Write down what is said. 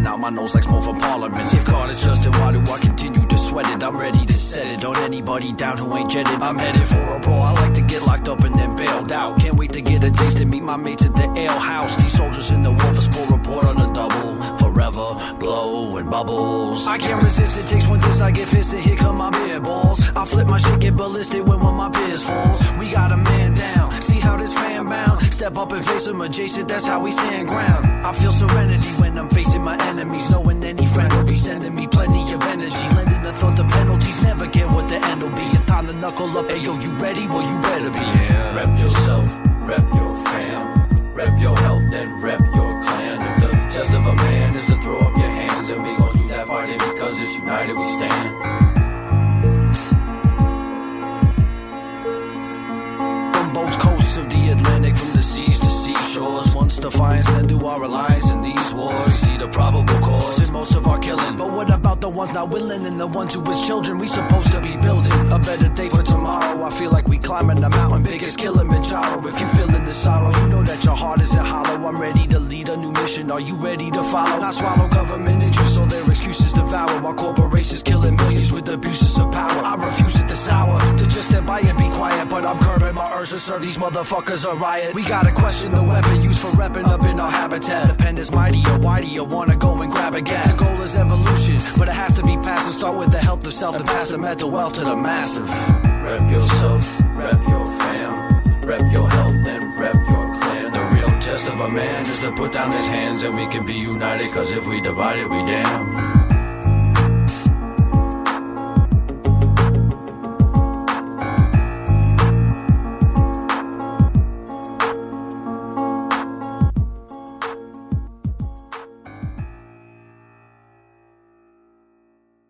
out my nose like smoke from parliament. If God is just, then why do I continue to sweat it? I'm ready to set it. Don't anybody down who ain't jetted. I'm headed for a brawl. I like to get locked up and then bailed out. Can't wait to get a taste and meet my mates at the ale house. These soldiers in the war for sport report on the double. Forever glow and bubbles. I can't resist, it takes one diss, I get fisted. Here come my beer balls. I flip my shit, get ballistic when one of my peers falls. We got a man down, see how this fan bound. Step up and face him adjacent, that's how we stand ground. I feel serenity when I'm facing my enemies, knowing any friend will be sending me plenty of energy. Lending a thought to penalties, never get what the end will be. It's time to knuckle up, hey yo, you ready? Well, you better be. Yeah. Rep yourself, rep your fam, rep your health, and rep your clan. If the test of a man is to throw up your hands, and we gon' do that fighting because it's united we stand. From both coasts of the Atlantic, from the seas to seashores, once defiance, then do our alliance in these wars. We see the probable cause in most of our killing, but what about the ones not willing and the ones who was children? We supposed to be building a better day for tomorrow. I feel like we climbing the mountain, biggest Kilimanjaro. If you feeling the sorrow, you know that your heart isn't hollow. I'm ready to lead a new mission. Are you ready to follow? Not swallow government interests so their excuses devour, while corporations killing millions with abuses of power. I refuse at this hour to just stand by and be quiet, but I'm curbing my urge to serve these motherfuckers a riot. We gotta question the weapon used for repping up in our habitat. The pen is mighty, or why do you wanna go and grab a gat? The goal is evolution, but it has to be passive. Start with the health of self, and pass the mental wealth to the massive. Rep yourself, rep your fam, rep your health, and rep your clan. The real test of a man is to put down his hands, and we can be united, cause if we divide it, we damn.